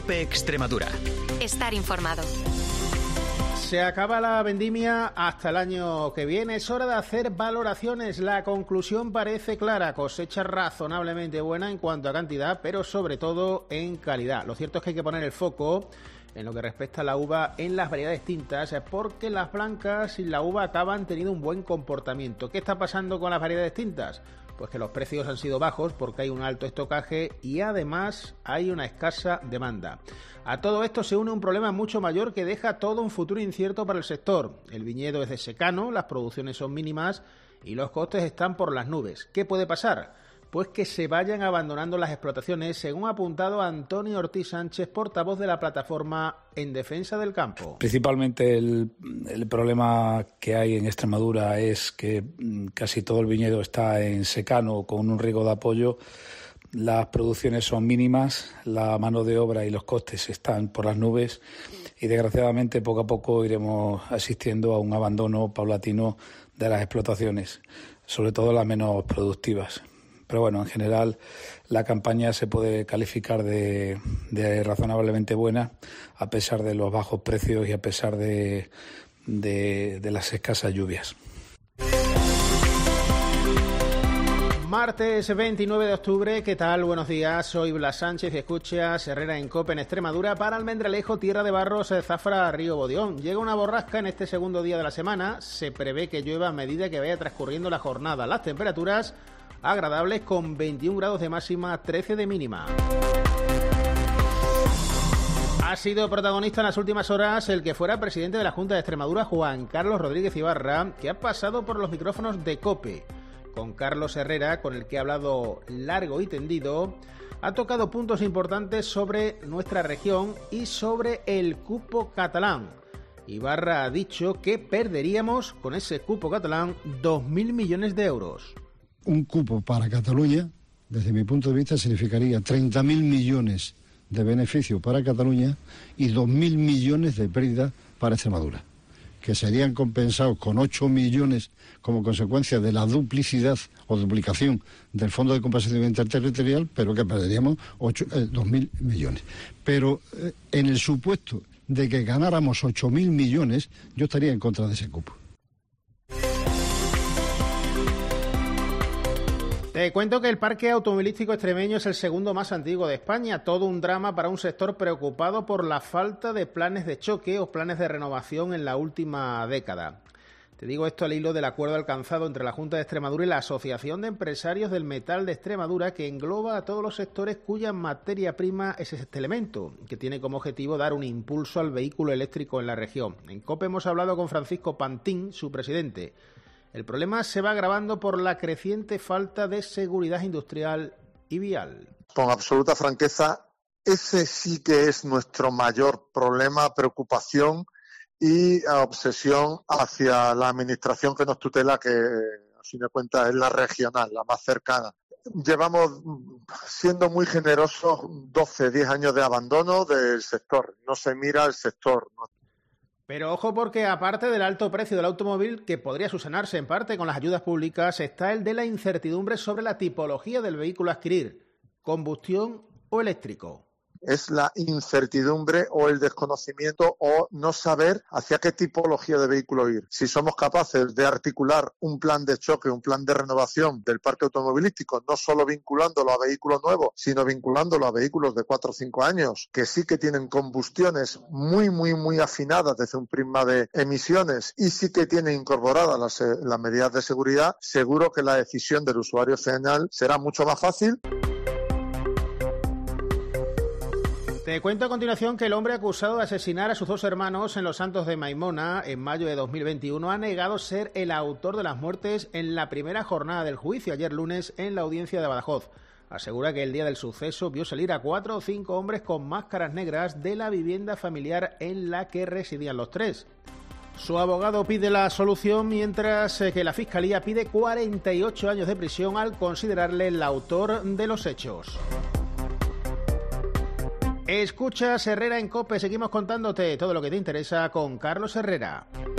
COPE Extremadura. Estar informado. Se acaba la vendimia hasta el año que viene. Es hora de hacer valoraciones. La conclusión parece clara. Cosecha razonablemente buena en cuanto a cantidad, pero sobre todo en calidad. Lo cierto es que hay que poner el foco en lo que respecta a la uva en las variedades tintas, porque las blancas y la uva acaban teniendo un buen comportamiento. ¿Qué está pasando con las variedades tintas? Pues que los precios han sido bajos porque hay un alto estocaje y además hay una escasa demanda. A todo esto se une un problema mucho mayor que deja todo un futuro incierto para el sector. El viñedo es de secano, las producciones son mínimas y los costes están por las nubes. ¿Qué puede pasar? Pues que se vayan abandonando las explotaciones, según ha apuntado Antonio Ortiz Sánchez, portavoz de la plataforma En Defensa del Campo. Principalmente el problema que hay en Extremadura es que casi todo el viñedo está en secano con un riego de apoyo. Las producciones son mínimas, la mano de obra y los costes están por las nubes y desgraciadamente poco a poco iremos asistiendo a un abandono paulatino de las explotaciones, sobre todo las menos productivas. Pero bueno, en general la campaña se puede calificar de razonablemente buena a pesar de los bajos precios y a pesar de las escasas lluvias. Martes 29 de octubre, ¿qué tal? Buenos días, soy Blas Sánchez y escuchas Herrera en COPE en Extremadura. Para Almendralejo, Tierra de Barros, Zafra, Río Bodión. Llega una borrasca en este segundo día de la semana. Se prevé que llueva a medida que vaya transcurriendo la jornada. Las temperaturas agradables con 21 grados de máxima, 13 de mínima. Ha sido protagonista en las últimas horas el que fuera presidente de la Junta de Extremadura, Juan Carlos Rodríguez Ibarra, que ha pasado por los micrófonos de COPE. Con Carlos Herrera, con el que ha hablado largo y tendido, ha tocado puntos importantes sobre nuestra región y sobre el cupo catalán. Ibarra ha dicho que perderíamos con ese cupo catalán 2.000 millones de euros. Un cupo para Cataluña, desde mi punto de vista, significaría 30.000 millones de beneficio para Cataluña y 2.000 millones de pérdida para Extremadura, que serían compensados con 8 millones como consecuencia de la duplicidad o duplicación del Fondo de Compensación Interterritorial, pero que perderíamos 2.000 millones. Pero en el supuesto de que ganáramos 8.000 millones, yo estaría en contra de ese cupo. Te cuento que el parque automovilístico extremeño es el segundo más antiguo de España. Todo un drama para un sector preocupado por la falta de planes de choque o planes de renovación en la última década. Te digo esto al hilo del acuerdo alcanzado entre la Junta de Extremadura y la Asociación de Empresarios del Metal de Extremadura, que engloba a todos los sectores cuya materia prima es este elemento, que tiene como objetivo dar un impulso al vehículo eléctrico en la región. En COPE hemos hablado con Francisco Pantín, su presidente. El problema se va agravando por la creciente falta de seguridad industrial y vial. Con absoluta franqueza, ese sí que es nuestro mayor problema, preocupación y obsesión hacia la administración que nos tutela, que a fin de cuentas es la regional, la más cercana. Llevamos, siendo muy generosos, 10 años de abandono del sector. No se mira el sector, ¿no? Pero ojo, porque aparte del alto precio del automóvil, que podría subsanarse en parte con las ayudas públicas, está el de la incertidumbre sobre la tipología del vehículo a adquirir, combustión o eléctrico. Es la incertidumbre o el desconocimiento o no saber hacia qué tipología de vehículo ir. Si somos capaces de articular un plan de choque, un plan de renovación del parque automovilístico, no solo vinculándolo a vehículos nuevos, sino vinculándolo a vehículos de 4 o 5 años, que sí que tienen combustiones muy afinadas desde un prisma de emisiones y sí que tienen incorporadas las medidas de seguridad, seguro que la decisión del usuario final será mucho más fácil. Te cuento a continuación que el hombre acusado de asesinar a sus 2 hermanos en Los Santos de Maimona en mayo de 2021 ha negado ser el autor de las muertes en la primera jornada del juicio ayer lunes en la audiencia de Badajoz. Asegura que el día del suceso vio salir a 4 o 5 hombres con máscaras negras de la vivienda familiar en la que residían los 3. Su abogado pide la absolución, mientras que la Fiscalía pide 48 años de prisión al considerarle el autor de los hechos. Escuchas Herrera en COPE, seguimos contándote todo lo que te interesa con Carlos Herrera.